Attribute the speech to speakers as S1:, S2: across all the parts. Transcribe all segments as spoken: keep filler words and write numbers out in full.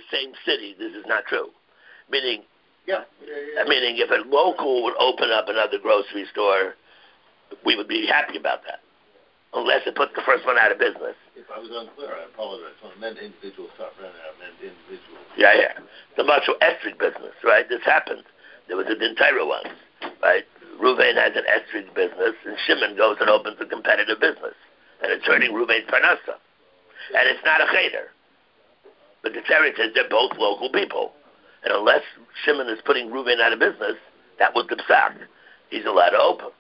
S1: same city, this is not true. Meaning,
S2: yeah, yeah, yeah.
S1: meaning if a local would open up another grocery store, we would be happy about that. Unless it puts the first one out of business.
S2: If I was unclear, I apologize. When I meant individuals start renting, I meant individuals.
S1: Yeah, yeah. The mutual esrig business, right? This happened. There was a Dintira once, right? Ruvain has an esrig business, and Shimon goes and opens a competitive business. And it's hurting Ruvain's parnasa. And it's not a cheder. But the Torah says they're both local people. And unless Shimon is putting Ruvain out of business, that was the psak. He's allowed to open.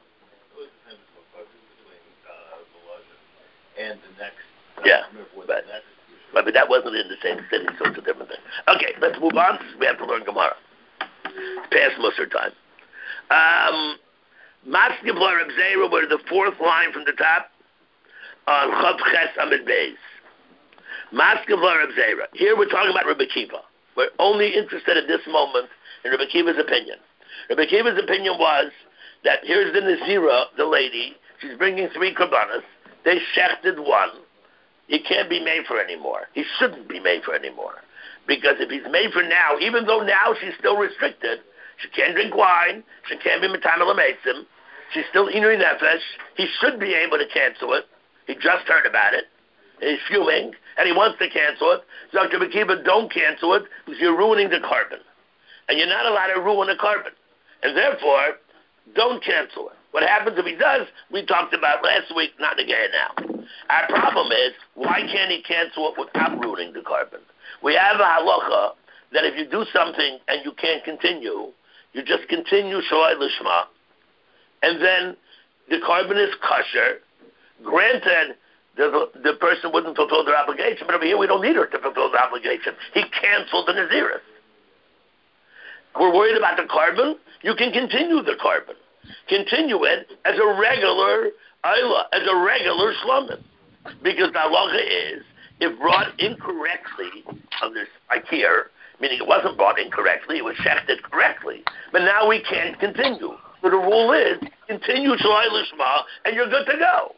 S2: And the next,
S1: yeah,
S2: but,
S1: but, but, but that wasn't in the same city, so it's a different thing. Okay, let's move on. We have to learn Gemara. Past Musar time. Um, Maskevlar Reb Zera, were the fourth line from the top on Chav Ches Amid Beis. Maskevlar Reb Zera. Here we're talking about Rebbe Kiva. We're only interested at this moment in Rebbe Kiva's opinion. Rebbe Kiva's opinion was that here's the Nazira, the lady. She's bringing three korbanos. They shechted one. He can't be made for anymore. He shouldn't be made for anymore. Because if he's made for now, even though now she's still restricted, she can't drink wine, she can't be Metamel Amesim, she's still Inui Nefesh, he should be able to cancel it. He just heard about it. And he's fuming, and he wants to cancel it. So Doctor Bakiba, don't cancel it, because you're ruining the carbon. And you're not allowed to ruin the carbon. And therefore, don't cancel it. What happens if he does, we talked about last week, not again now. Our problem is, why can't he cancel it without ruining the carbon? We have a halacha that if you do something and you can't continue, you just continue shalai lishma, and then the carbon is kosher. Granted, the, the person wouldn't fulfill their obligation, but over here we don't need her to fulfill the obligation. He canceled the Naziris. We're worried about the carbon. You can continue the carbon. Continue it as a regular ayla, as a regular shlomim. Because the halacha is, if brought incorrectly on this ikir, meaning it wasn't brought incorrectly, it was shechted correctly, but now we can't continue. So the rule is, continue shalai lishma, and you're good to go.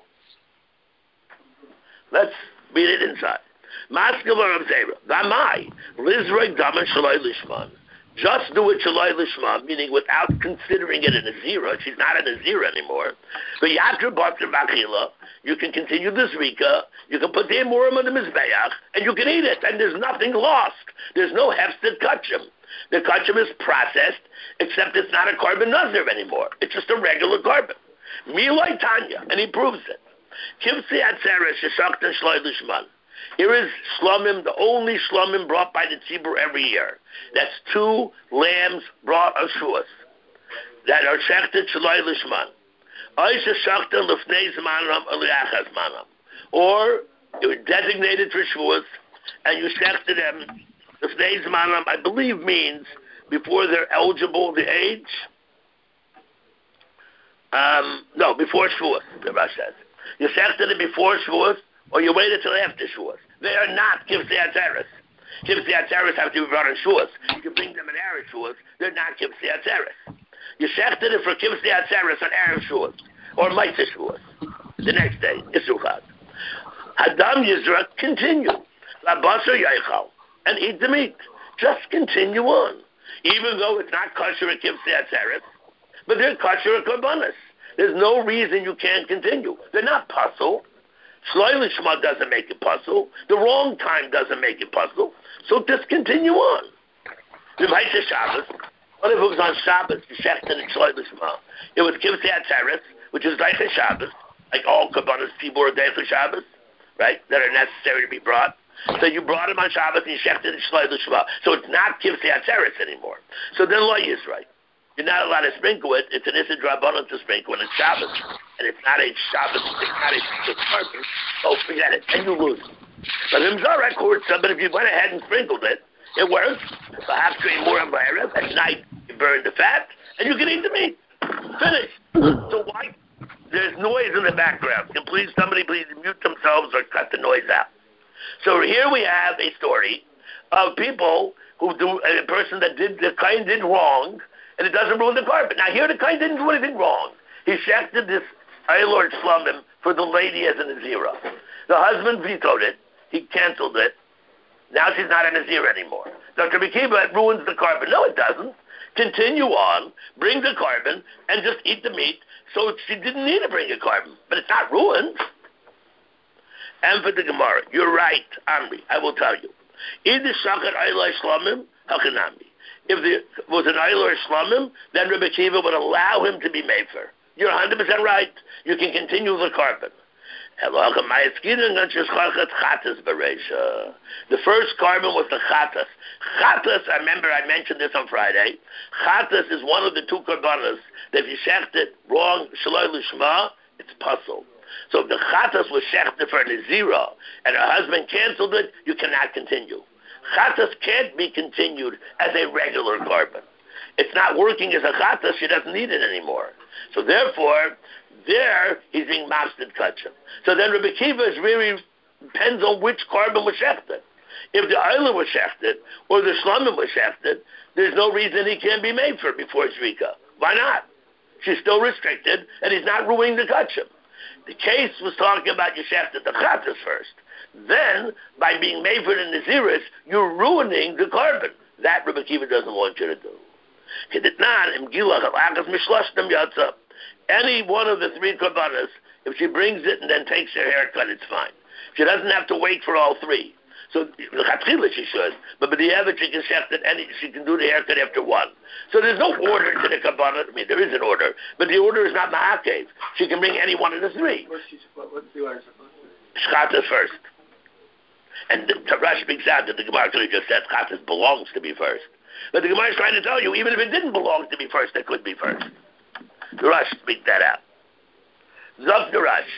S1: Let's read it inside. Maskavar of Zera, Vamai, Lizreg Daman shalai lishman. Just do it shalai lishma, meaning without considering it a nazira. She's not a nazira anymore. But yatra batra bachila, you can continue the zrika, you can put the emurim on the mizbeach, and you can eat it, and there's nothing lost. There's no hefsted kachim. The kachim is processed, except it's not a carbon nazir anymore. It's just a regular carbon. Milai Tanya, and he proves it. Kivsi atzera sheshaktan shalai lishman. Here is shlomim, the only shlomim brought by the tzibur every year. That's two lambs brought on shuas that are shechted shalai lishman. Oisha shechted lefnei zmanam aliachas manam. Or it was designated for shuas, and you shechted them lefnei zmanam, I believe means before they're eligible to age. Um, no, before shuas, the Rash says. You shechted it before shuas, or you wait until after shuas. They are not kivsei atzeres. Kivsei atzeres have to be brought in shuas. You can bring them in erev shuas. They're not kivsei atzeres. You shechted it for kivsei atzeres on erev shuas or mitzvah shuas. The next day, isuchad. Hadam yizra, continue. Labasar yaichal, and eat the meat. Just continue on, even though it's not kosher at kivsei atzeres, but they're kosher at korbanos. There's no reason you can't continue. They're not puzzle. Shlai lishma doesn't make it puzzle. The wrong time doesn't make it puzzle. So just continue on. V'maisa Shabbos. What if it was on Shabbos? You shechted and shlai lishma. It was kivsei atzeres, which is like a Shabbos, like all korbanos tibur day for Shabbos, right? That are necessary to be brought. So you brought them on Shabbos and you shechted and shlai lishma. So it's not kivsei atzeres anymore. So then lo is right. You're not allowed to sprinkle it. It's an issa drabanan to sprinkle when it's Shabbos. And it's not a Shabbos, it's not a purpose. So forget it. And you lose. But in Zarek court, but if you went ahead and sprinkled it, it works. Perhaps you more and at night you burn the fat, and you can eat the meat. Finish. So why? There's noise in the background. Can please somebody please mute themselves or cut the noise out. So here we have a story of people who do, a person that did, the kind did wrong, and it doesn't ruin the carpet. Now here the kind didn't do anything wrong. He shechted this Aylord Slumim for the lady as a Nazira. The husband vetoed it. He canceled it. Now she's not a Nazir anymore. Doctor Bikiba, it ruins the carbon. No, it doesn't. Continue on, bring the carbon, and just eat the meat. So she didn't need to bring a carbon. But it's not ruined. And for the Gemara, you're right, Amri, I will tell you. Either Shachat Eilai Shlamim, Hakanami. If there was an Eilai Shlamim, then Rebbe Kiva would allow him to be Mefer. You're one hundred percent right. You can continue the carbon. The first carbon was the Chatas. Chatas, I remember I mentioned this on Friday. Chatas is one of the two carbonas that if you shecht it wrong, Shaloi Lishma, it's puzzle. So if the Chatas was shechted for Nazira and her husband canceled it, you cannot continue. Chatas can't be continued as a regular carbon. It's not working as a Chatas, she doesn't need it anymore. So therefore, there he's being mastered kachim. So then Rebbe Kiva is really depends on which carbon was shechted. If the Eiler was shechted or the Shlomim was shechted, there's no reason he can't be made for before Zrika. Why not? She's still restricted and he's not ruining the kachim. The case was talking about you shechted the Chatas first. Then, by being made for the Naziris, you're ruining the carbon. That Rebbe Kiva doesn't want you to do. Any one of the three karbanas, if she brings it and then takes her haircut, it's fine. She doesn't have to wait for all three. So the chatchila she should, but the other she can shecht it, any she can do the haircut after one. So there's no order to the kabbalah. I mean, there is an order, but the order is not ma'akev. She can bring any one of the three.
S3: What's, she, what, what's the order supposed to be?
S1: Shchatas first. And the Tarash speaks out that the Gemara could have just said Chatas belongs to be first. But the Gemara is trying to tell you, even if it didn't belong to be first, it could be first. The Rush speak that out. Zok the Rush.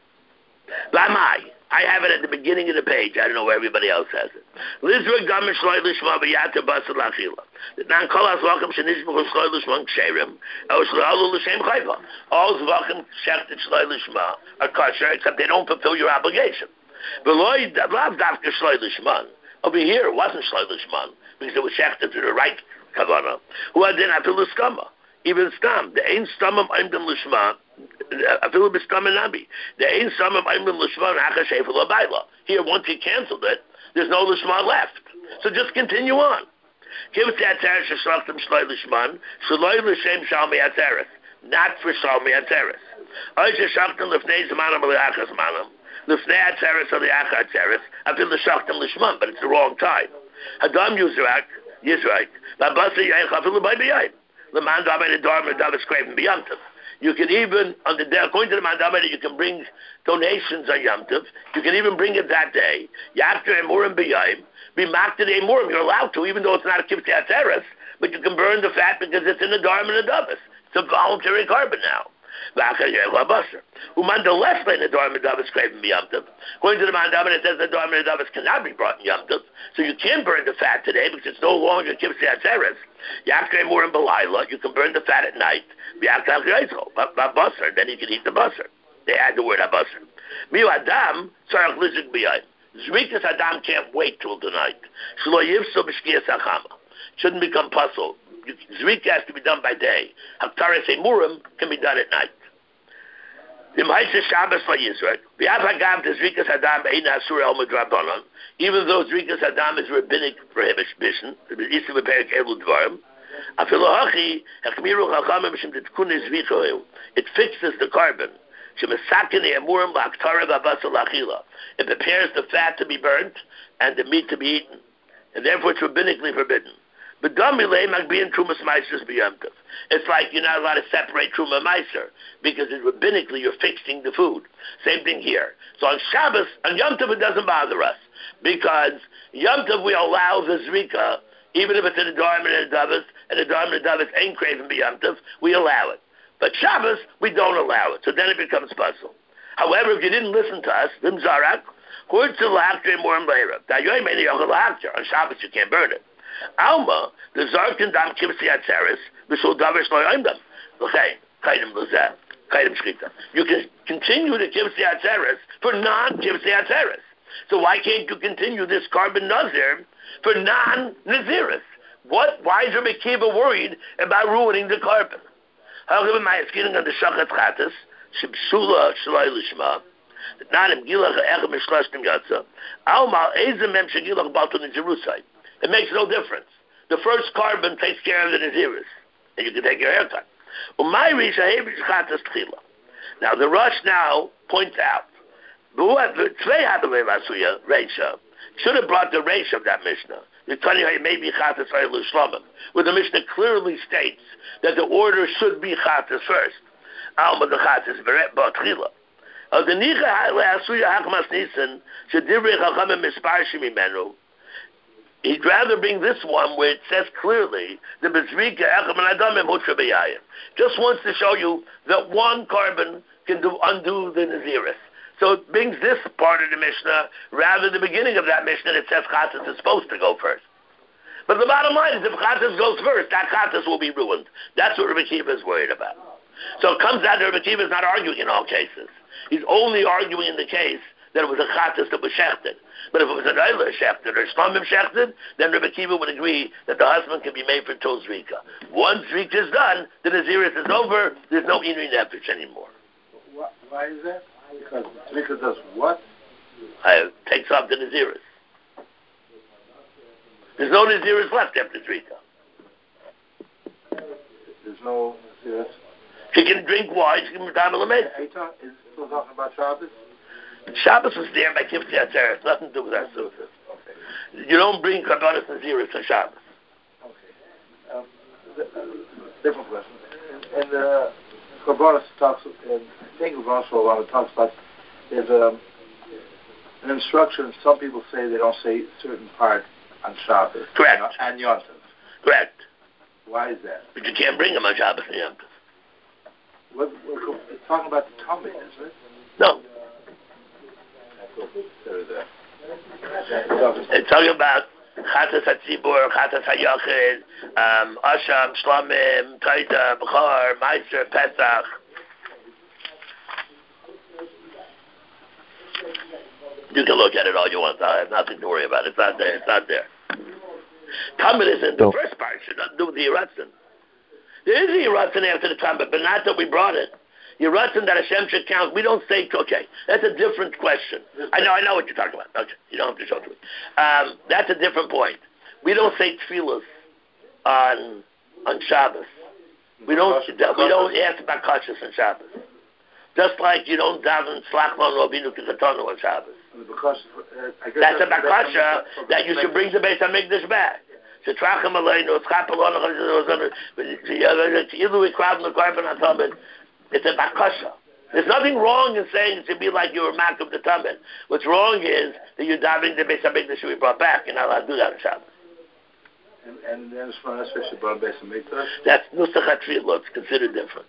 S1: Bamai. I have it at the beginning of the page. I don't know where everybody else has it. Lizra gam shloi lishma b'yata basel achila. Nan kol hazvachim shenishbuchu shloi lishma ksherim. El shloalu l'shem chayva. All zvachim shechted shloi lishma are kosher, except they don't fulfill your obligation. V'loi lav dafka shloi lishman. Over here, it wasn't shloi lishman because it was shechted to the right kavana. Who adin afilu skama. Even stam. The ein stamam aimdim lishma. Afilu b'stam nabi. The ein stamam aimdim lishma hachashefu l'bayla. Here, once he canceled it, there's no lishma left. So just continue on. Give it to atzeres sheshlachtem shloi lishman. Shloi l'shem shalmi atzeres. Not for shalmi atzeres. Oy sheshlachtem lefnei zmanam l'achas manam. Lefnei atzeres or l'achas atzeres. Afilu shachtem lishman, but it's the wrong time. Hadam Yisrael, Yisrael. Babasa yaich afilu bay b'yayim. The mandamah the dharma davis craven b'yamtiv. You can even on the day according to the mandamah you can bring donations on yamtiv. You can even bring it that day. Yafter emurim b'yayim. Be maked the emurim. You're allowed to, even though it's not a kibtei atzeres, but you can burn the fat because it's in the dharma and the davis. It's a voluntary carbon now. Uman the less than the dharma davis craven b'yamtiv. According to the mandamah it says the dharma and the davis cannot be brought in yamtiv. So you can burn the fat today because it's no longer kibtei atzeres. Yafter emurim b'layla. You can burn the fat at night. Then you can eat the basar. They add the word abasar. Miu adam tzarich lizik b'yayim. Zrikas adam can't wait till tonight. Shlo yivso b'shkiyas achama. Shouldn't become puzzled. Zrika has to be done by day. Haktares emurim can be done at night. Even though Zrikas Adam is rabbinic prohibition, it fixes the carbon. It prepares the fat to be burnt and the meat to be eaten, and therefore it's rabbinically forbidden. But it's like you're not allowed to separate Truma Meiser because it, rabbinically you're fixing the food. Same thing here. So on Shabbos, on Yom Tov it doesn't bother us because Yom Tov we allow the Zrika, even if it's in the Dharma and the Davis, and the Dharma and the Davis ain't craving be Yom Tov, we allow it. But Shabbos, we don't allow it. So then it becomes puzzle. However, if you didn't listen to us, Vim Zarak, on Shabbos you can't burn it. Alma, the Zarkin Dam Kibsi Atzeres, Vishul Davish Loy Oimdam. Okay, Kaidim Luzah, Kaidim Shkita. You can continue the Kibsi Atzeres for non-Kibsi Atzeres. So why can't you continue this carbon Nazir for non-Naziris? What? Why is Rabbi Kiva worried about ruining the carbon? However, my asking on the Shachat Chatas, Shibsula Shalai Lishma, Not in Gilach Echem Mishloshtim Yatsa. Almal Ezem Mem Shegilach Balton in Jerusalem. It makes no difference. The first carbon takes care of the Naziris, and you can take your haircut. Now the Rush now points out, should have brought the Reish of that Mishnah. Where the Mishnah clearly states that the order should be Chatas first. Alma the Chatas Beret Batchila. The Nicha Asuya Hakmas Nisan Shedivrei Chachamim Misparshim Imenu. He'd rather bring this one where it says clearly the Bezrika Echem and Adamim Hutra B'Yayim. Just wants to show you that one carbon can do, undo the Naziris. So it brings this part of the Mishnah rather than the beginning of that Mishnah that says Chatas is supposed to go first. But the bottom line is if Chatas goes first, that Chatas will be ruined. That's what Rebbe Kiva is worried about. So it comes out that Rebbe Kiva is not arguing in all cases. He's only arguing in the case that it was a Chatas that was shechted. But if it was an Eiler shechted or Shlamim shechted, then Rebbe Kiva would agree that the husband can be made for Tol Zrika. Once Zrika is done, the Naziris is over, there's no Inri Nefesh anymore.
S2: Why is that? Because Zrika does what?
S1: Uh, takes off the Naziris. There's no Naziris left after Zrika.
S2: There's no Naziris?
S1: She can drink wine, she can be Dama Lamed.
S2: Are you talk, is still talking about Shabbos?
S1: Shabbos was there by Kibbutz Yatzeres. Nothing to do with our Sukkot.
S2: Okay.
S1: You don't bring Karbanos Naziris on Shabbos.
S2: Okay. Um, the, uh, different question. And uh, Karbanos talks, and I think Karbanos Shalom talks about, there's um, an instruction, some people say they don't say a certain part on Shabbos.
S1: Correct.
S2: And Yom Tov.
S1: Correct.
S2: Why is that?
S1: But you can't bring them on Shabbos and Yom Tov.
S2: What, what, it's talking about the tummy, isn't it?
S1: No. It's talking about Chatas HaTzibur, Chatas HaYachid, um, Asham, Shlamim, Taita, B'char, Meiser, Pesach. You can look at it all you want. I have nothing to worry about. It's not there. It's not there. Talmud is in the first part. It should not do with the Yeratzin. There is a Yeratzin after the Talmud, but not that we brought it. Yeratzin that Hashem should count. We don't say, okay, that's a different question. I know, I know what you're talking about. Okay, you don't have to show it to me. Um, that's a different point. We don't say tefillas on on Shabbos. We don't we don't ask about kashas on Shabbos. Just like you don't daven slachman robinu kikatonu on Shabbos.
S2: Because, uh, I guess
S1: that's a bakasha that you should bring the Beis Hamikdash back. It's a bakasha. There's nothing wrong in saying it should be like you were mak of the Tamid. What's wrong is that you're davening the Beis Hamikdash should be brought back. You're not allowed to do that on Shabbos.
S2: And, and then Shemona Esrei should brought Beis Hamikdash?
S1: That's Nusach HaTfilah. It's considered different.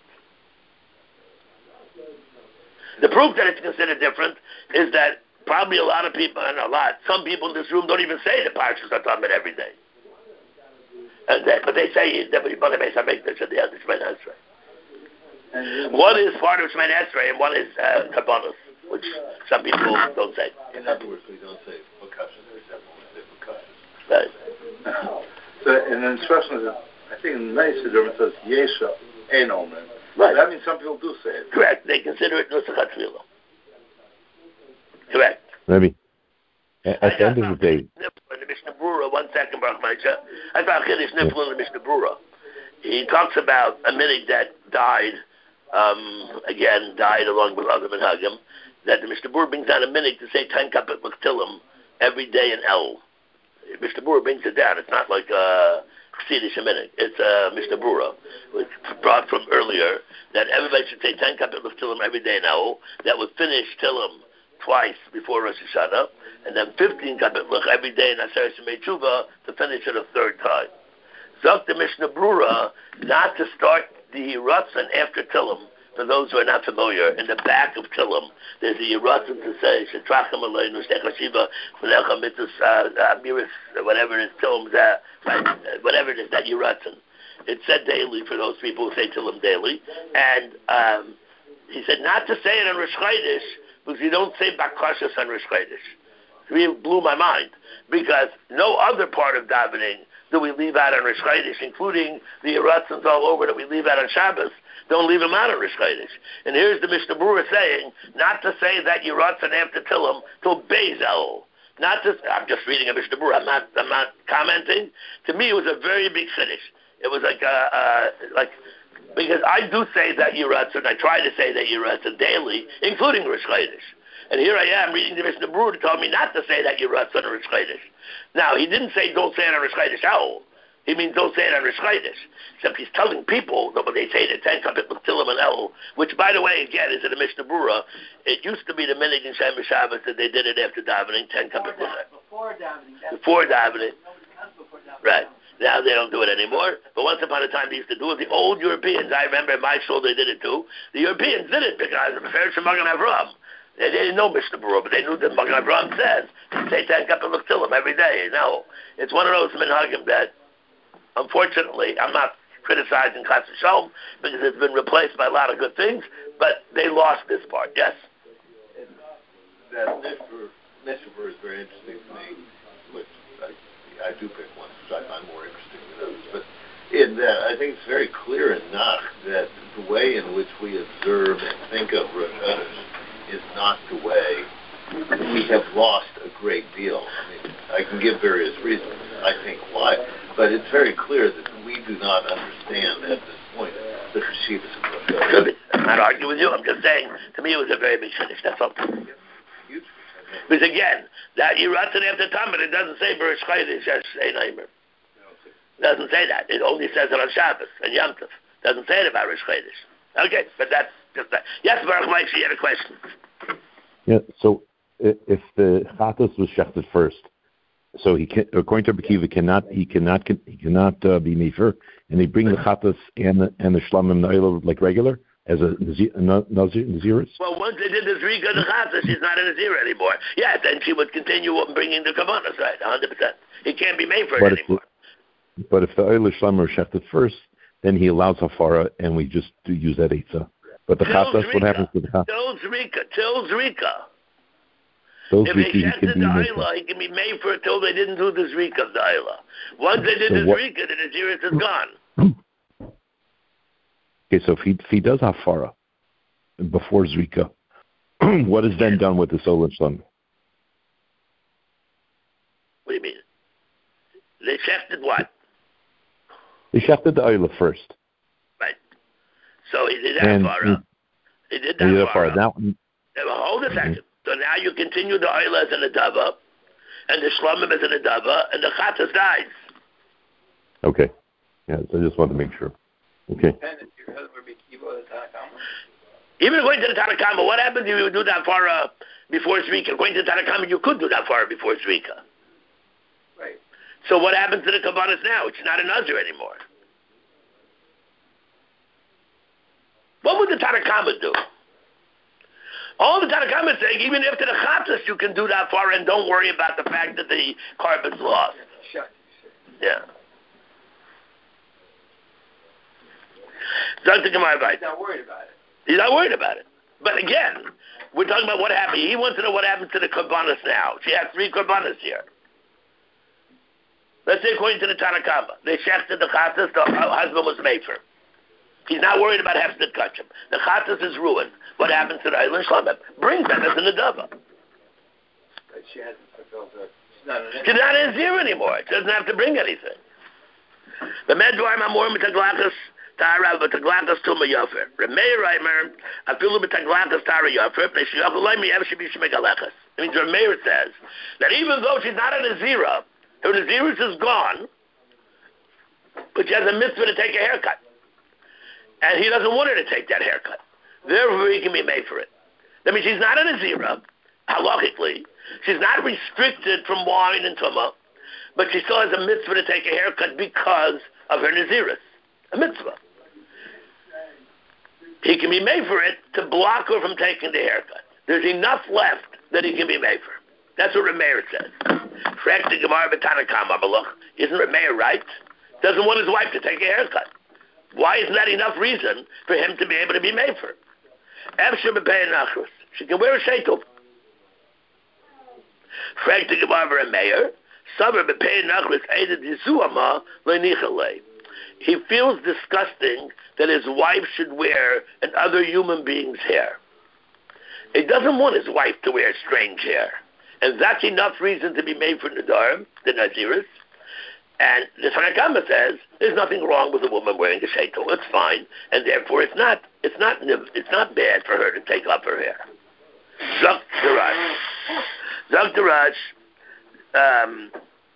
S1: The proof that it's considered different is that probably a lot of people, and a lot, some people in this room don't even say the Parshas HaTamid every day. And they, but they say that we brought the Beis Hamikdash at the end of Shemona Esrei. One is part of Shemona Esrei and one is uh, Kabbalah, which some people don't say.
S2: In other words, we don't say Bakashas, we say Bakashas.
S1: Right.
S2: So in the instructions, I think in many Siddurim it says Yesha, Ein Omen.
S1: Right.
S2: That means some people do say it.
S1: Correct. They consider it Nusach HaTfilah. Correct.
S4: Maybe. At the end of the day.
S1: In the Mishnah Brura, one second, Baruch Maisha. I thought Chiddush Nifl in the Mishnah Brura. He talks about a minig that died, um, again, died along with other Menhagim, that the Mishnah Brura brings down a minig to say ten kapit l'ktilim every day in El. Mishnah Brura brings it down. It's not like a Chassidish minig. It's a Mishnah Brura, which brought from earlier, that everybody should say ten kapit l'ktilim every day in El. That would finish Tilim twice before Rosh Hashanah, and then fifteen kapit l'ch every day in Aseret Shemei Tshuva to finish it a third time. Zok the Mishnah Brura not to start the Yeratzin after Tilim. For those who are not familiar, in the back of Tilim, there's a Yeratzin to say Shetrachim Aleinu Shtech Hashiva V'lecha Mitzvus Amiris, whatever it is, Tilim, whatever it is, that Yeratzin. It's said daily for those people who say Tilim daily, and um, he said not to say it on Rosh Chodesh because you don't say Bakashas on Rosh Chodesh. It really blew my mind because no other part of davening do we leave out on Rosh Chodesh, including the Yeratzins all over that we leave out on Shabbos. Don't leave them out on Rosh Chodesh. And here's the Mishnah Berurah saying, not to say that Yeratzin after Tillim till Beis El. Not to, I'm just reading a Mishnah Berurah. I'm not, I'm not commenting. To me, it was a very big finish. It was like a, uh, like, because I do say that Yeratzin, I try to say that Yeratzin daily, including Rosh Chodesh. And here I am reading the Mishnah Berurah to tell me not to say that Yeratzin on Rosh Chodesh. Now, he didn't say don't say it on Rosh Chodesh Elul. He means don't say it on Rosh Chodesh. Except he's telling people that when they say the ten kapit with Tillim and Elul, which, by the way, again, is in the Mishnah Berurah, it used to be the minhag in Shem Shabbos that they did it after davening, ten kapit with it.
S3: Before davening.
S1: Before davening.
S3: Before davening.
S1: Right. Now they don't do it anymore. But once upon a time they used to do it. The old Europeans, I remember in my school they did it too. The Europeans did it because of the Feretz Magen Avraham. They didn't know Mishnah Berurah, but they knew that Magen Avraham says, say ten kapit look till him every day. You know, it's one of those minhagim that, unfortunately, I'm not criticizing Chas v'Shalom because it's been replaced by a lot of good things, but they lost this part. Yes.
S5: And that Mishnah Berurah is very interesting to me, which I, I do pick one, which I find more interesting than others. But in that, I think it's very clear in Nach that the way in which we observe and think of Rosh Chodesh is not the way we have lost a great deal. I mean, I can give various reasons, I think, why, but it's very clear that we do not understand at this point the Chashivas of Rosh Chodesh.
S1: Could be. I'm not arguing with you. I'm just saying, to me, it was a very big finish. That's all.
S5: Huge.
S1: Because again, that Yeratzin after Tamid, it doesn't say Rosh Chodesh as Einheimer. It doesn't say that. It only says it on Shabbos and Yom Tov. It doesn't say it about Rosh Chodesh. Okay, but that's just that. Yes, Baruch Mike, you had a question.
S4: Yeah, so if the Chatas was shechted first, so he can, according to Bekiva, cannot he cannot he cannot uh, be mefer, and they bring the Chatas and the and the Shlamim Na'ila like regular as a Naziris?
S1: Well, once they did the Zrika the Chatas, she's not a Nazir anymore. Yeah, then she would continue bringing the Kavanas, right, one hundred percent. He can't be made for it anymore.
S4: The, but if the Oil Shlamim are shechted first, then he allows Hafara, and we just do use that Eitzah. But the Chatas, what happens to the Chatas?
S1: Till Zrika, till Zrika.
S4: Those
S1: if
S4: Zrika,
S1: they
S4: he can
S1: the
S4: be
S1: Ayla, he can be made for it till they didn't do the Zrika of the Ayla. Once they did
S4: so
S1: the
S4: what,
S1: Zrika, the Naziris is gone.
S4: Okay, so if he, if he does Hafara before Zrika, what is then done with the Solar Shlamim?
S1: What do you mean? They shefted what?
S4: They shefted the Ayla first.
S1: Right. So he did
S4: and
S1: Hafara. He, he did
S4: Hafara.
S1: Hafara.
S4: Now,
S1: hold a second.
S4: Mm-hmm.
S1: So now you continue the Ayla as an Adava, and the Shlamim as an Adava, and the Chatas dies.
S4: Okay. Yeah, so I just wanted to make sure. Okay.
S1: Even according to the Tanakama, what happens if you do that far uh, before Zrika? According to the Tanakama, you could do that far before Zrika.
S3: Right.
S1: So what happens to the Kavanas now? It's not a Nazir anymore. What would the Tanakama do? All the Tanakama is saying, even after the Chatas, you can do that far and don't worry about the fact that the carbon's lost. Yeah. Doctor Gemara,
S3: He's not worried about it.
S1: He's not worried about it. But again, we're talking about what happened. He wants to know what happened to the Karbanas now. She has three Karbanas here. Let's say according to the Tanakama, they shechted the Chatas, the husband was made for. He's not worried about Hefsed Kachim. The Chatas is ruined. What happens to the Eilan Shlamim? Brings that as an Adava.
S2: But she hasn't fulfilled her. She's not an
S1: She's not in zero anymore. She doesn't have to bring anything. The Medvar Mamor Mitaglachas Tara Mitaglachas Tuma Yofer. Remei Reimer Afilu Mitaglachas Tara Yofer. Neshiachalai Ev Shabi Shmegalechas. It means Remeir says that even though she's not an Azira, her Naziris is gone, but she has a mitzvah to take a haircut. And he doesn't want her to take that haircut. Therefore, he can be made for it. That means she's not an Azira, halachically. She's not restricted from wine and tumah, but she still has a mitzvah to take a haircut because of her Naziris. A mitzvah. He can be made for it to block her from taking the haircut. There's enough left that he can be made for. That's what Remeir says. Frek the Gemara B'Tanakama, but look, isn't Remeir right? Doesn't want his wife to take a haircut. Why isn't that enough reason for him to be able to be made for? She can wear a sheitel. Frag to Gemara Remeir. He feels disgusting that his wife should wear another human being's hair. He doesn't want his wife to wear strange hair. And that's enough reason to be made for Nadarim, the Naziris. And the Tanakama says there's nothing wrong with a woman wearing a sheitel. It's fine, and therefore it's not it's not it's not bad for her to take off her hair. Zok Darash, Zok Darash, um,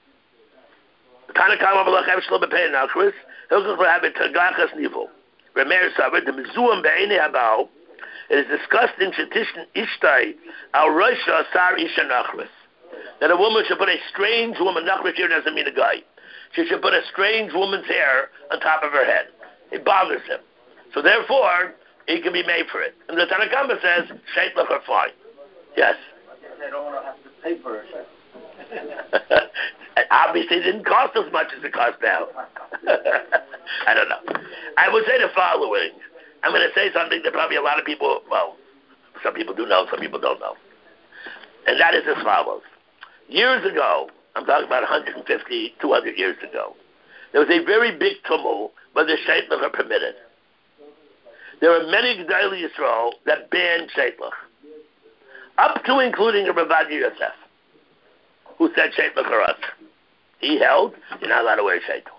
S1: Tanakama Balachem Shlo B'Pei Nachris. Hilchach L'Habit Tagachas Nivel. Remeir Savar the Mizuam Be'Einei Habal. It is disgusting Shetishn Ishtai Al Roisha Sar Isha Nachris. That a woman should put a strange woman. Nachris here doesn't mean a guy. She should put a strange woman's hair on top of her head. It bothers him. So therefore, he can be made for it. And the Tanakama says, sheitlach are fine. Yes?
S3: They don't want to have to pay for it.
S1: Obviously, it didn't cost as much as it costs now. I don't know. I would say the following. I'm going to say something that probably a lot of people, well, some people do know, some people don't know. And that is as follows. Years ago, I'm talking about one hundred fifty, two hundred years ago, there was a very big tumult whether sheitlach are permitted. There were many Gedolei Yisrael that banned sheitlach, up to including a Rav Ovadia Yosef, who said sheitlach are us. He held you're not allowed to wear sheitel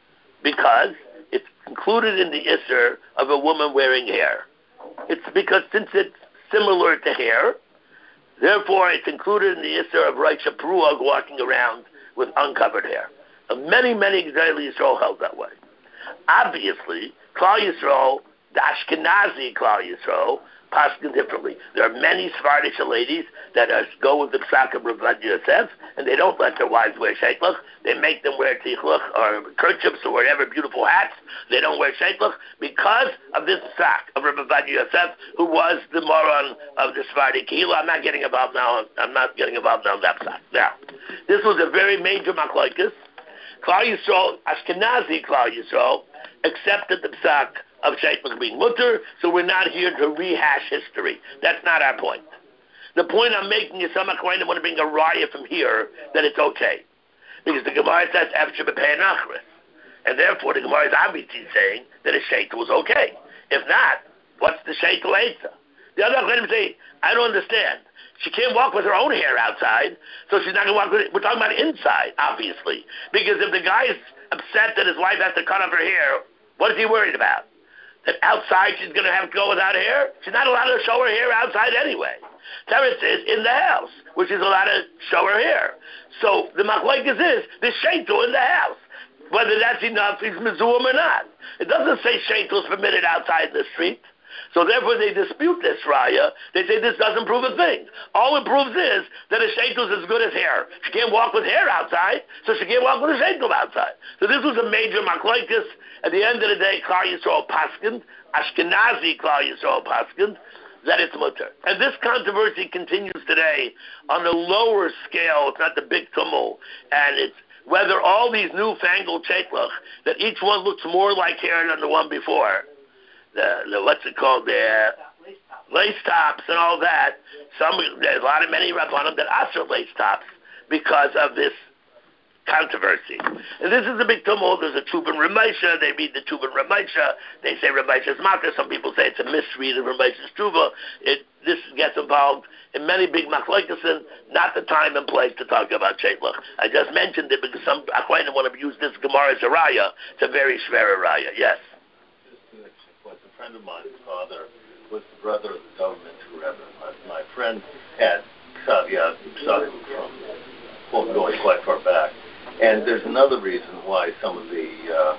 S1: because it's included in the isser of a woman wearing hair. It's because since it's similar to hair, therefore, it's included in the Isser of Reicha Pruag walking around with uncovered hair. And many, many Gedolei Yisrael held that way. Obviously, Klal Yisrael, the Ashkenazi Klal Yisrael, paskin differently. There are many Sephardic ladies that are, go with the psak of Rav Ovadia Yosef, and they don't let their wives wear sheitlach. They make them wear tichlach or kerchiefs or whatever, beautiful hats. They don't wear sheitlach because of this psak of Rav Ovadia Yosef, who was the moron of the Sephardic Kehillah. I'm not getting involved now. I'm not getting involved now in that psak. Now, this was a very major machlokes. Klal Yisrael, Ashkenazi Klal Yisrael, accepted the psak of sheitlach being mutter, so we're not here to rehash history. That's not our point. The point I'm making is some Acharonim want to bring a raya from here that it's okay. Because the Gemara says, Efsheh b'pei nachris. And therefore the Gemara is obviously saying that a sheitel was okay. If not, what's the sheitel eitzah? The other Acharonim say, I don't understand. She can't walk with her own hair outside, so she's not going to walk with it. We're talking about inside, obviously. Because if the guy's upset that his wife has to cut off her hair, what is he worried about? That outside she's going to have to go without hair? She's not allowed to show her hair outside anyway. Teretz is in the house, which is allowed to show her hair. So the machlokes is the sheitel in the house. Whether that's enough, he's mezuam or not. It doesn't say sheitel is permitted outside the street. So therefore they dispute this raya. They say this doesn't prove a thing. All it proves is that a sheitel is as good as hair. She can't walk with hair outside, so she can't walk with a sheitel outside. So this was a major machlokes. At the end of the day, Klal Yisrael paskind, Ashkenazi Klal Yisrael paskind, that it's mutter. And this controversy continues today on a lower scale. It's not the big tumult. And it's whether all these newfangled sheitlach, that each one looks more like hair than the one before, the, the what's it called, the lace tops and all that. Some, there's a lot of many rabbanim that also lace tops because of this controversy. And this is a big tumult. There's a Tubin Ramesha. They read the Tubin Ramesha. They say Ramesha's matter. Some people say it's a misread of Ramesha's Tuva. It This gets involved in many big machlokes, and not the time and place to talk about sheitlach. I just mentioned it because some Acharonim want to use this Gemara as a raya. It's a very shvera raya. Yes.
S5: Just a friend of mine's father was the brother of the government Rebbe. My, my friend had Ksaviyat Psakim from going quite far back. And there's another reason why some of the,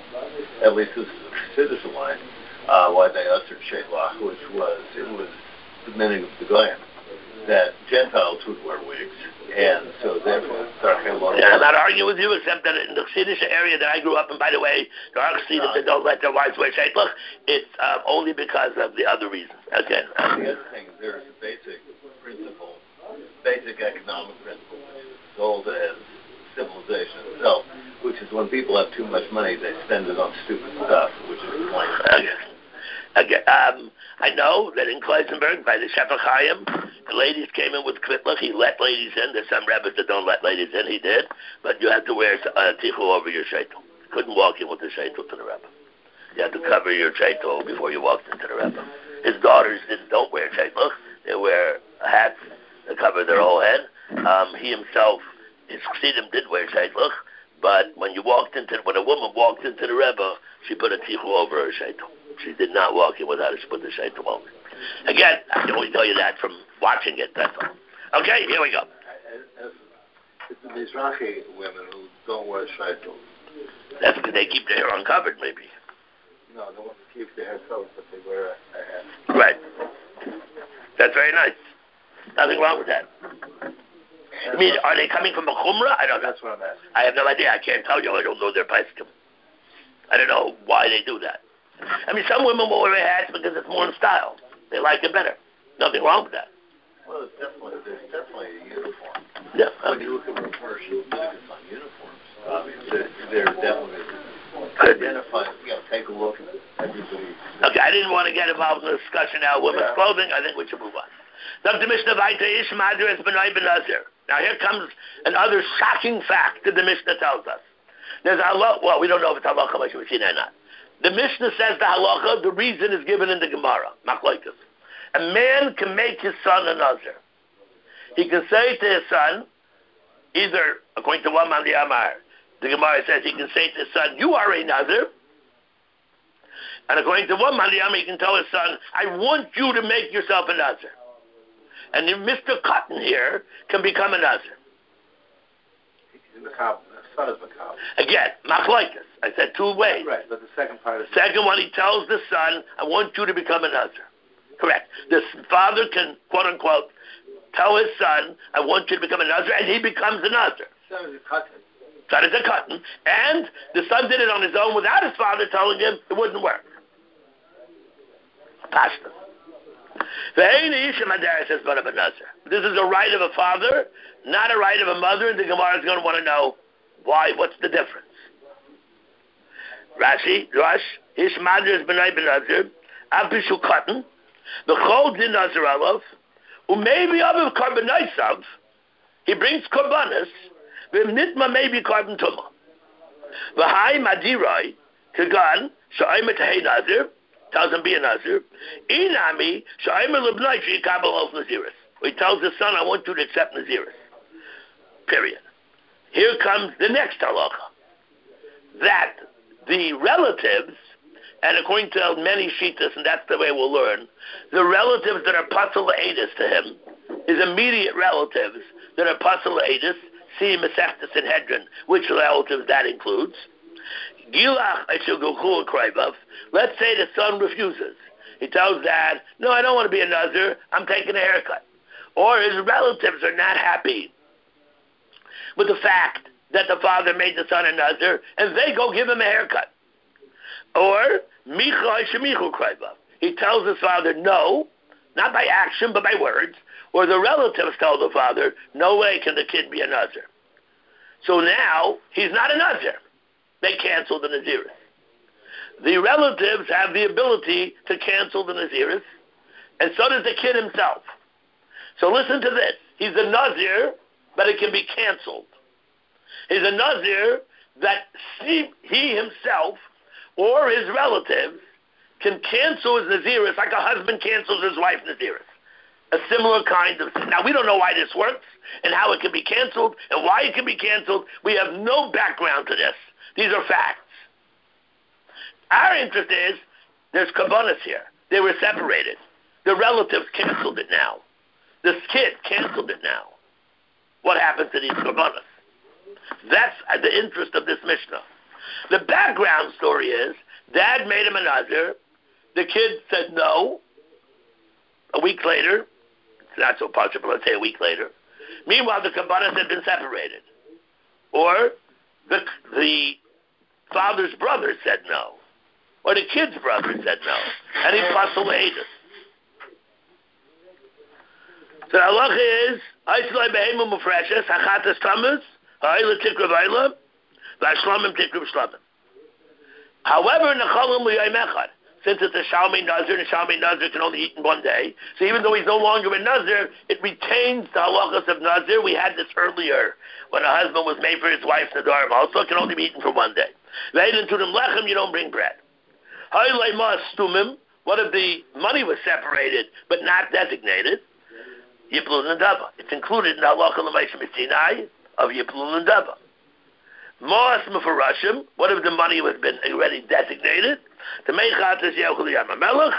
S5: uh, at least this is a citizen line, uh, why they ushered sheitlach, which was, it was the meaning of the Goyim, that Gentiles would wear wigs, and so therefore,
S1: yeah, I'm not arguing with you, except that in the Chassidish area that I grew up in, by the way, there are Chassidim that don't let their wives wear sheitlach. It's uh, only because of the other reasons. Again,
S5: um, the other thing, there's a basic principle, basic economic principle, which is as old as civilization itself, which is when people have too much money, they spend it on stupid stuff, which is plain.
S1: Okay. Okay. Um, I know that in Kloisenberg, by the Shefer Chaim, ladies came in with kvitlach, he let ladies in. There's some rabbis that don't let ladies in. He did, but you had to wear a tichel over your shaitel. You couldn't walk in with the shaitel to the rebbe. You had to cover your shaitel before you walked into the rebbe. His daughters didn't don't wear shaitel. They wear hats that cover their whole head. Um, he himself, his chassidim did wear shaitel, but when you walked into when a woman walked into the rebbe, she put a tichel over her shaitel. She did not walk in without her. She put the shaitel over. Again, I can only tell you that from watching it, that's all. Okay, here we go.
S5: As, as the Mizrahi women who don't wear shaitel.
S1: That's because they keep their hair uncovered, maybe.
S5: No, they want to keep their hair covered, but they wear a, a hat.
S1: Right. That's very nice. Nothing wrong with that. I mean, are they coming from a chumrah? I don't know.
S2: That's what I'm asking.
S1: I have no idea. I can't tell you. I don't know their paiskim. I don't know why they do that. I mean, some women will wear hats because it's more in style. They like it better. Nothing wrong with that.
S5: Well, it's definitely, there's definitely a uniform.
S1: Yeah.
S5: When you look at the commercial Leviticus on uniforms, I mean, they're, they're definitely identifying, you know, take a look at everybody.
S1: Okay, I didn't want to get involved in the discussion now of women's yeah. clothing. I think we should move on. Now here comes another shocking fact that the Mishnah tells us. There's a halacha, well, we don't know if it's halacha, but we've seen it or not. The Mishnah says the halacha, the reason is given in the Gemara, machlokes. A man can make his son a nazir. He can say to his son, either, according to one man the Amar, the Gemara says he can say to his son, you are a nazir. And according to one man the Amar, he can tell his son, I want you to make yourself a nazir. And Mister Cotton here can become a nazir.
S2: He's macabre. The son is macabre.
S1: Again, machlokes. I said two ways.
S2: Right, but the second part is...
S1: Second one, he tells the son, I want you to become a nazir. Correct. The father can, quote-unquote, tell his son, I want you to become a nazir, and he becomes a nazir.
S2: Son is a cotton.
S1: Son is a cotton. And the son did it on his own without his father telling him it wouldn't work. Pasta. This is a right of a father, not a right of a mother, and the Gemara is going to want to know why, what's the difference? Rashi, Rosh, his mother is B'nai B'nazir, Abishu Cotton, the Chol Din Nazir Alav, who maybe of Karbanaisav, he brings Karbanis, V'nitma maybe Karban Tumah. V'hai Madirai, Kagan, Sha'ayim Tehei Nazir, tells him be a Nazir. Inami, Sha'ayim L'bnai, Sh'yikabel Of Naziris. He tells his son, I want you to accept Naziris. Period. Here comes the next halacha. That the relatives, and according to many shittas, and that's the way we'll learn, the relatives that are pasal edis to him, his immediate relatives that are pasal edis, see Masechtas and Hedron, which relatives that includes. Gilach, let's say the son refuses. He tells dad, no, I don't want to be a nazir, I'm taking a haircut. Or his relatives are not happy with the fact that the father made the son a nazir, and they go give him a haircut. Or, he tells his father no, not by action, but by words. Or the relatives tell the father, no way can the kid be a nazir. So now, he's not a nazir. They cancel the naziris. The relatives have the ability to cancel the naziris, and so does the kid himself. So listen to this. He's a nazir, but it can be canceled. He's a nazir that he, he himself or his relatives can cancel his naziris like a husband cancels his wife naziris. A similar kind of thing. Now, we don't know why this works and how it can be canceled and why it can be canceled. We have no background to this. These are facts. Our interest is there's kabbanas here. They were separated. The relatives canceled it now. This kid canceled it now. What happens to these kabbanas? That's the interest of this Mishnah. The background story is dad made him a nazir. The kid said no. A week later, it's not so possible, let's say a week later. Meanwhile, the kabbanas had been separated. Or the, the father's brother said no. Or the kid's brother said no. And he passed away. So the halacha is, Aislai behemu mufreshes, hachatas tamas, ha'ila tikrav ayla, v'ashlamim tikrav shlamim. However, nechalim l'yayim echad. since it's a Shalmei Nazir, and a Shalmei Nazir can only eat in one day. So even though he's no longer a Nazir, it retains the halachas of Nazir. We had this earlier when a husband was made for his wife's Nadarim. Also, it can only be eaten for one day. Ve'edin to them lechem, you don't bring bread. Ha'ilei mas stumim, what if the money was separated but not designated? Yiplun and Dava. It's included in the halacha l'maisha misinai of Yiplun and Dava. Mas mefarashim, what if the money was been already designated? To make chatas yechol yam melech.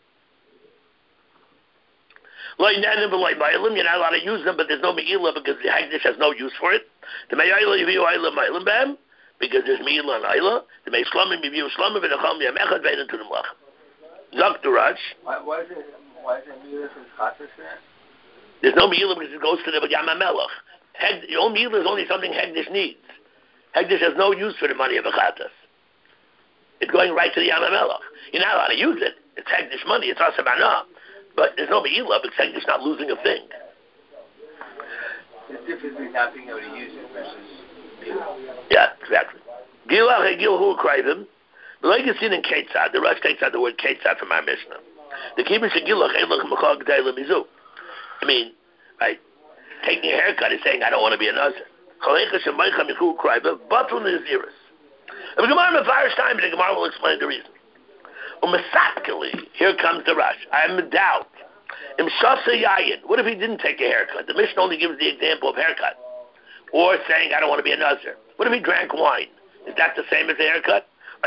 S1: Loy nenim v'loy meilim, you're not allowed to use them, but there's no me'ilah because the hagdish has no use for it. To make ayla yiviu ayla meilim b'hem, because there's me'ilah and ayla. To make shlomim yiviu shlomim v'nechom yamechad v'edin to the melech. Zok to Raj.
S3: Why, why is it, why is it me'ilah since chatas there?
S1: There's no me'ilah because it goes to the yam melech. Heg, your own me'ilah is only something hagdish needs. Hagdish has no use for the money of a chatas. It's going right to the Yam HaMelech. You're not allowed to use it. It's Hegdish money. It's Asabana. But there's no Me'ilah because Hegdish not losing a thing.
S3: There's difference between not being able to use it versus Me'ilah.
S1: Yeah, exactly. Gilach Gilhu Krivim. The legacy in Ketzad, the Rush takes out the word Ketzad from our Mishnah. The Kibbutz Gilach Eilach Mechag G'day Lemizu. I mean, right, taking a haircut is saying, I don't want to be a Nazir. Chalecha Shemaycha Michu Krivim, Batul Naziris. The Gemara Mefarish time, the Gemara will explain the reason. Umasatkali, here comes the rush. I am in doubt. Im Shasa Yayin, what if he didn't take a haircut? The Mishnah only gives the example of haircut. Or saying, I don't want to be a Nazir. What if he drank wine? Is that the same as a haircut? The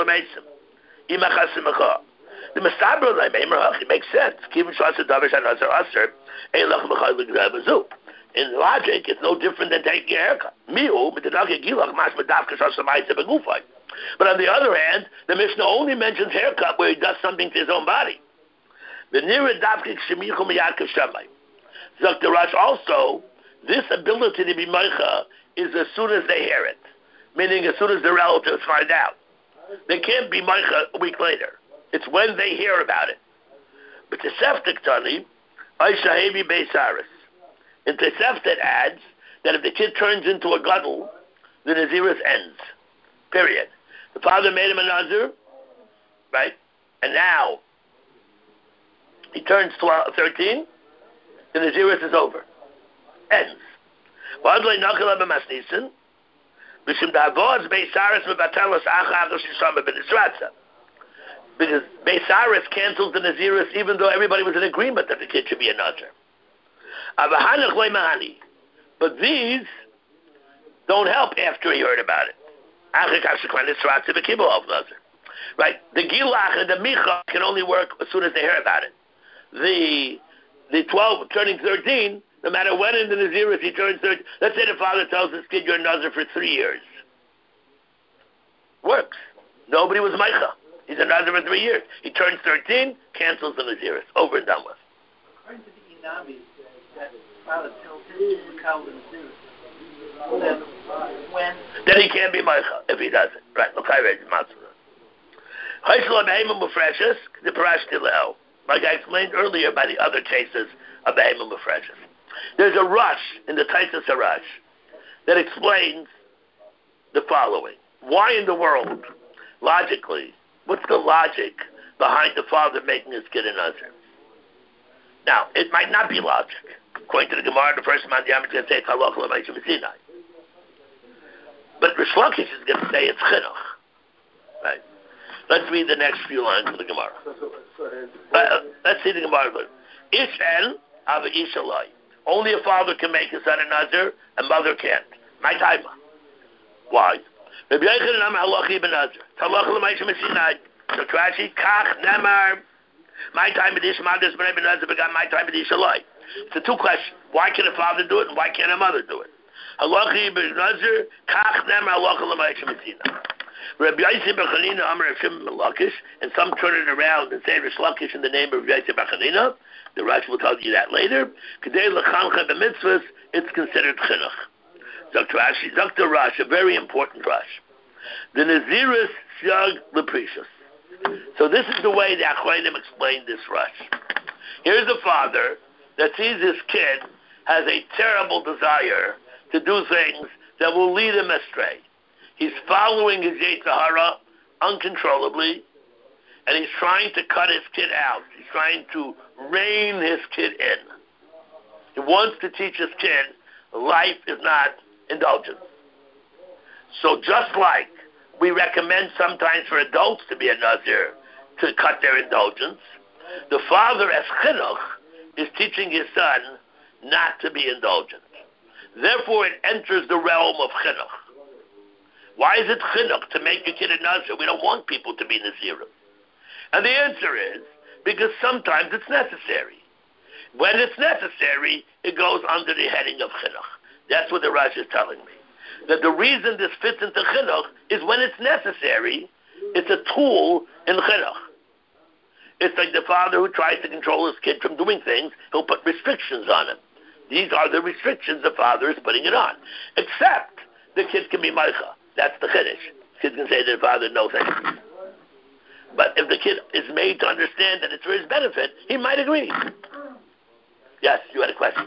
S1: Masaber it makes sense. In logic, it's no different than taking a haircut. But on the other hand, the Mishnah only mentions haircut where he does something to his own body. Doctor Rush also, this ability to be meicha is as soon as they hear it, meaning as soon as the relatives find out. They can't be meicha a week later. It's when they hear about it. But the septic tani, Aishahebi Beisaris. In Tosefta it adds that if the kid turns into a gadol, the Naziris ends. Period. The father made him a Nazir, right? And now he turns twelve, thirteen, the Naziris is over. Ends. Because Beisaris cancels the Naziris even though everybody was in agreement that the kid should be a Nazir. But these don't help after he heard about it. Right? The Gilach and the Micha can only work as soon as they hear about it. The the twelve turning thirteen, no matter when in the Naziris he turns thirteen, let's say the father tells this kid you're a Nazir for three years. Works. Nobody was Micha. He's a Nazir for three years. He turns thirteen, cancels the Naziris. Over and done with.
S3: According to the Inami, that father tells his child in the then when
S1: then he can't be Meicha if he doesn't. Right. Look, I read the Parash. Like I explained earlier by the other cases of the Behemah Mufreshes. There's a rush in the Taisus Harash that explains the following. Why in the world, logically, what's the logic behind the father making his kid a Nazir? Now, it might not be logic. According to the Gemara, the first man, the Yam is going to say it's halach l'maisha misinai. But Rish Lakish is going to say it's chinuch. Right? Let's read the next few lines of the Gemara. Uh, let's see the Gemara. Ish el av ish alai. Only a father can make his son a Nazir, a mother can't. My time. Why? Rabbi Yochanan am halachi ben Nazir. Halach l'maisha misinai. So Rashi kach nemar. My time of the Ishmael ben Nazir began my time of the Ishalai. It's a two question. Why can a father do it and why can't a mother do it? Halachi ben Nazir, kach nem halacha l'maisha mitzina. Rabbi Yosef ben Chanina, Amar Rav Shimon ben Lakish, and some turn it around and say Rish Lakish in the name of Rabbi Yosef ben Chanina. The Rashi will tell you that later. Kedei l'chancha b'mitzvahs, it's considered chinuch. Doctor Rashi, Doctor Rash, a very important Rash. The Naziris siag leprecious. So this is the way the Achronim explained this rush. Here's a father that sees his kid has a terrible desire to do things that will lead him astray. He's following his Yetzer Hara uncontrollably, and he's trying to cut his kid out. He's trying to rein his kid in. He wants to teach his kid life is not indulgence. So just like we recommend sometimes for adults to be a nazir to cut their indulgence, the father as chinuch is teaching his son not to be indulgent. Therefore, it enters the realm of chinuch. Why is it chinuch to make your kid a nazir? We don't want people to be nazirim. And the answer is because sometimes it's necessary. When it's necessary, it goes under the heading of chinuch. That's what the Rashi is telling me. That the reason this fits into chinuch is when it's necessary, it's a tool in chinuch. It's like the father who tries to control his kid from doing things, he'll put restrictions on him. These are the restrictions the father is putting it on. Except the kid can be meicha. That's the chiddush. The kid can say to the father, no thanks. But if the kid is made to understand that it's for his benefit, he might agree. Yes, you had a question.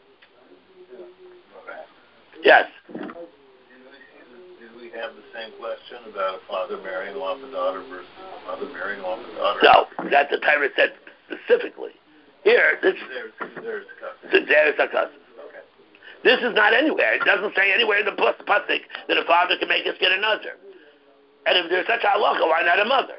S1: Yes.
S5: Did we have the same question about a father marrying off a daughter versus a mother marrying off a daughter?
S1: No, that's the Torah said specifically. Here, this
S5: there's there's
S1: there's a cousin.
S5: Okay.
S1: This is not anywhere. It doesn't say anywhere in the pasuk that a father can make his kid a nazir. And if there's such a halacha, why not a mother?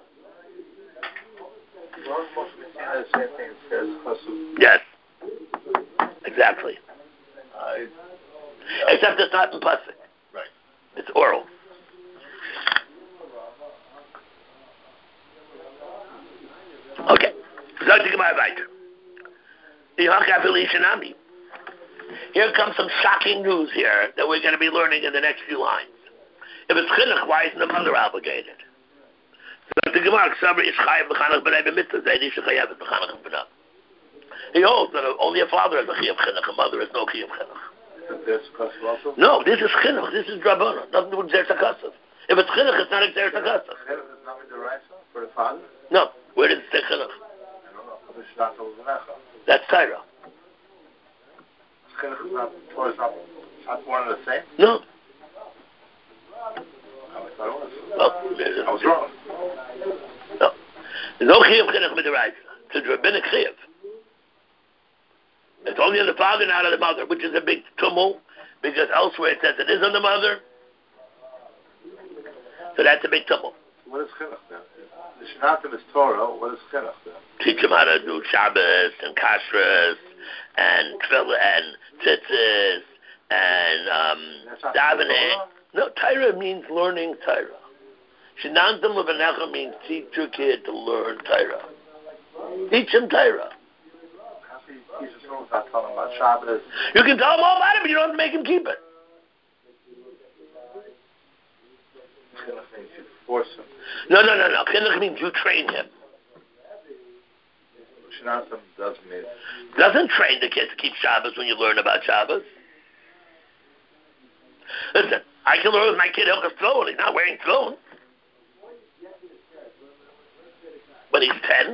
S1: Yes. Exactly.
S5: I,
S1: Except it's not in pasuk.
S5: Right.
S1: It's oral. Okay. Here comes some shocking news here that we're going to be learning in the next few lines. If it's chinuch, why isn't the mother obligated? So the Gemara, he holds that only a father has a chiyuv chinuch, a mother has no chiyuv chinuch. No, this is chinuch. This is drabana. Nothing to do with Xer Sakasov. If it's chinuch, it's not a Xer Sakasov.
S2: Chinuch is not in the right for the father?
S1: No. Where does it say chinuch?
S2: I don't know.
S1: That's Torah.
S2: Chinuch is not, Torah is not, not one and the same?
S1: No.
S2: I thought it was.
S1: Well,
S2: I was wrong.
S1: No. There's no chiyuv chinuch midoraisa. It's a rabbinic chiyuv. It's only on the father, not on the mother, which is a big tumult, because elsewhere it says it is on the mother. So that's a big tumult.
S2: What is chinuch then? The Shinatim is Torah. What is chinuch then?
S1: Teach them how to do Shabbos and kashrus and tefillah and tzitzis and um, davening. No, Torah means learning Torah. Shinantam levanecha means teach your kid to learn Torah. Teach him Torah.
S2: Without telling about Shabbos.
S1: You can tell him all about it, but you don't have to make him keep it.
S2: Chinuch means you force him.
S1: No, no, no, no. Chinuch means you train him.
S2: Shinatim does mean.
S1: Doesn't train the kid to keep Shabbos when you learn about Shabbos. Listen, I can learn with my kid Hilchos Tefillin. He's not wearing tefillin. When he's ten.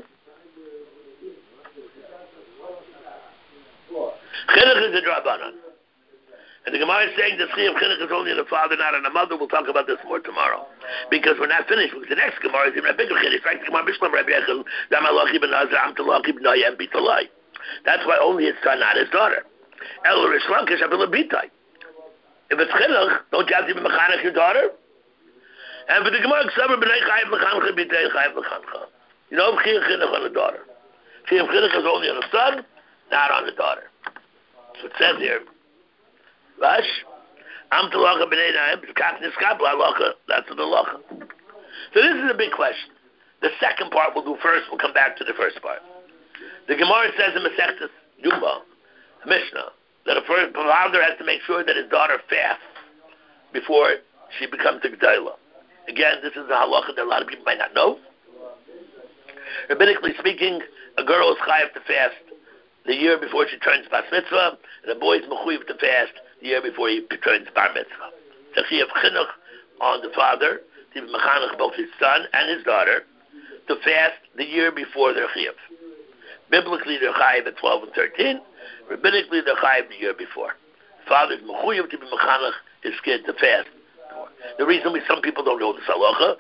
S1: Chinuch is a drabanan. And the Gemara is saying the chiyuv chinuch is only on the father, not on the mother. We'll talk about this more tomorrow. Because we're not finished. Because the next Gemara is even a bigger chinuch. Right? The Gemara Mishlam Rabbi Echel, Damalachi ben Azar, Amtalachi ben Noyem Bitalai. That's why only his son, not his daughter. El Rish Lakish Abila Bitai. If it's chinuch, don't you have to be mechanech your daughter? And for the Gemara, Ksaber b'nei chayiv mechanech b'tei chayiv mechanech. You know, chiyuv chinuch on the daughter. Chiyuv chinuch is only on the son, not on the daughter. So it says here, Vash, Am Talacha B'nei Naim, Kat Niskabla Halacha, that's the Halacha. So this is a big question. The second part we'll do first, we'll come back to the first part. The Gemara says in Masechtas Yuma, Mishnah, that a father has to make sure that his daughter fasts before she becomes a G'dayla. Again, this is a halacha that a lot of people might not know. Rabbinically speaking, a girl is chayav to fast the year before she turns bar mitzvah, and a boy is mechuyev to fast the year before he turns bar mitzvah. So she has chinuch on the father, to be mechanech both his son and his daughter, to fast the year before their chiyuv. Biblically, they're chayav at twelve and thirteen. Rabbinically, they're chayav the year before. Father is mechuyev to be mechanech his kid to fast. The reason we some people don't know the halacha is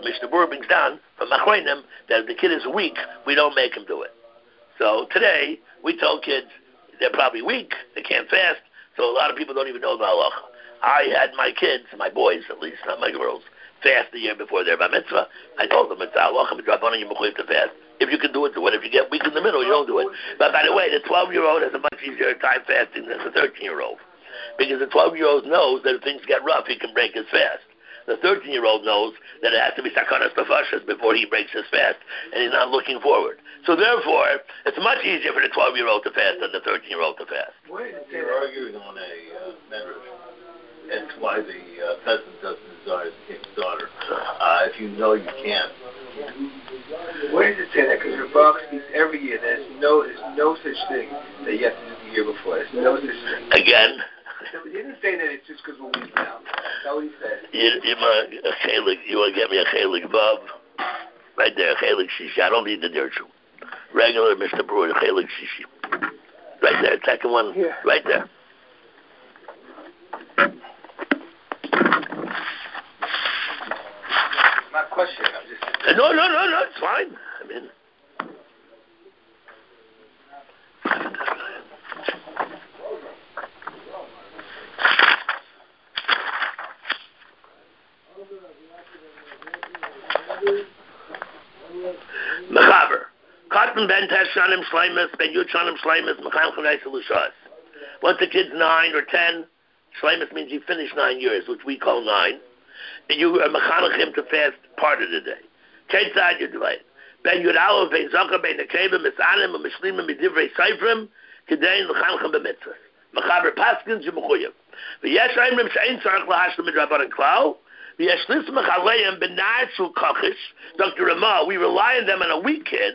S1: the Mishnah Berurah brings down from Achronim that if the kid is weak, we don't make him do it. So today, we told kids they're probably weak, they can't fast, so a lot of people don't even know the halacha. I had my kids, my boys at least, not my girls, fast the year before their bar mitzvah. I told them it's halacha midrabanan you mechuyev to fast. If you can do it, do it. If you get weak in the middle, you don't do it. But by the way, the twelve-year-old has a much easier time fasting than the thirteen-year-old. Because the twelve-year-old knows that if things get rough, he can break his fast. The thirteen-year-old knows that it has to be sakanas tefashas before he breaks his fast, and he's not looking forward. So therefore, it's much easier for the twelve-year-old to fast than the thirteen-year-old to fast.
S5: You're arguing on a uh, medrash. That's why the uh, peasant doesn't desire the king's daughter. Uh, if you know you can't.
S2: Where does it say that? Because Rebbe speaks every year. There's no, there's no such thing that you have to do the year before. There's no such thing.
S1: Again.
S2: He didn't say that it's just because we're weak now. That's what he said.
S1: You, you, want a chelik, you want to get me a chelik vav? Right there, chelik shishi. I don't need the dirshu. Regular Mishnah Berurah, chelik shishi. Right there, second one.
S2: Here.
S1: Right there.
S2: My question, I'm just...
S1: No, no, no, no, it's fine. I mean... Mechaber. Cotton ben teshanim shleimus ben yuchanim shleimus mecham chanei selushas. Once the kid's nine or ten, shleimus means he finished nine years, which we call nine, and you are mechanech him to fast part of the day. Ketzad you do it. Ben yudalo ben zaka ben nekeva misanim and mishlimim midivrei seifrim kedein mechanechem b'mitzvah. Mechaber paskins you mechuyev. V'yesh aimrim she'ein tzarech lahashlim midrabanan klal. Doctor Ramah, we rely on them on a weak kid.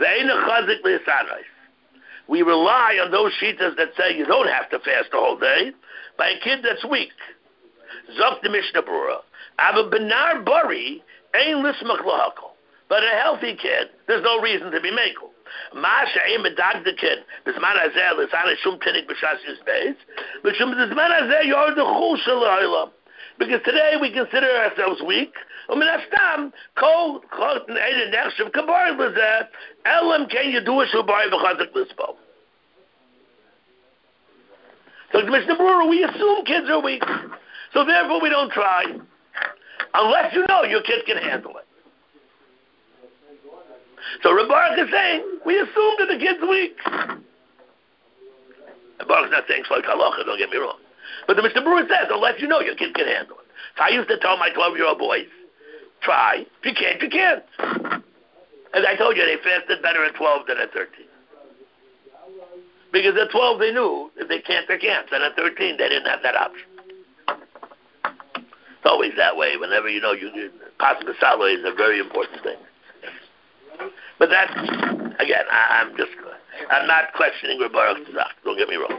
S1: We rely on those shitas that say you don't have to fast the whole day by a kid that's weak. Zok the Mishnah Berurah. Benar bari ain lismach lahakol. But a healthy kid, there's no reason to be makel. Masha aim medag the kid. Bisman hazeh l'sanei shum tinik b'shas yisbeis. B'shum bisman hazeh yor dechul shel ha'olam. Because today we consider ourselves weak. So the Mishnah Berurah, we assume kids are weak. So therefore we don't try. Unless you know your kid can handle it. So Baruch is saying, we assume that the kid's weak. Baruch's not saying Shloik Halacha, don't get me wrong. But the Mishnah Berurah says, unless you know your kid can handle it. So I used to tell my twelve-year-old boys, try. If you can't, you can't. As I told you, they fasted better at twelve than at thirteen. Because at twelve they knew, if they can't, they can't. And at thirteen, they didn't have that option. It's always that way. Whenever you know, you Pasuk Salo is a very important thing. But that's, again, I, I'm just, I'm not questioning Baruch Tzach. Don't get me wrong.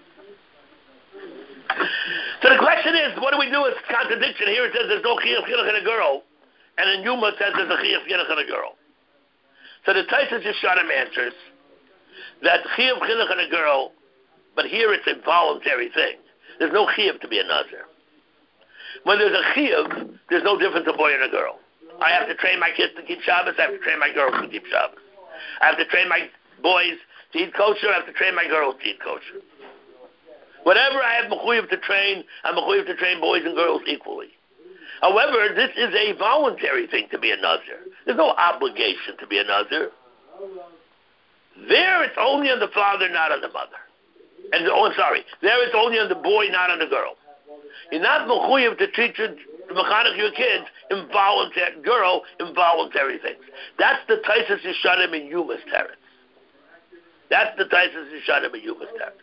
S1: So the question is, what do we do with contradiction? Here it says there's no chiyuv chinuch in a girl, and in Yuma it says there's a chiyuv chinuch in a girl. So the Taisus Yeshanim answers that chiyuv chinuch in a girl, but here it's a voluntary thing. There's no chiyuv to be a nazir. When there's a chiyuv, there's no difference a boy and a girl. I have to train my kids to keep Shabbos. I have to train my girls to keep Shabbos. I have to train my boys to eat kosher. I have to train my girls to eat kosher. Whatever I have mechuyev to train, I'm mechuyev to train boys and girls equally. However, this is a voluntary thing to be a nazir. There's no obligation to be a nazir. There, it's only on the father, not on the mother. And oh, I'm sorry. There, it's only on the boy, not on the girl. You're not mechuyev to teach your mechanech your kids involuntary girl involuntary things. That's the Taisus Yeshanim in Yumas Teretz. That's the Taisus Yeshanim in Yumas Teretz.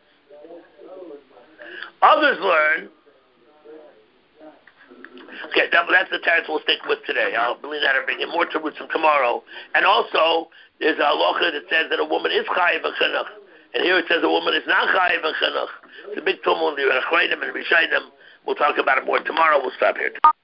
S1: Others learn. Okay, that, that's the teretz we'll stick with today. I'll believe that and bring in more terutzim from tomorrow. And also, there's a halacha that says that a woman is chayiv and chinuch, and here it says a woman is not chayiv and chinuch. It's a big tumult in the Achronim and Rishayim. We'll talk about it more tomorrow. We'll stop here.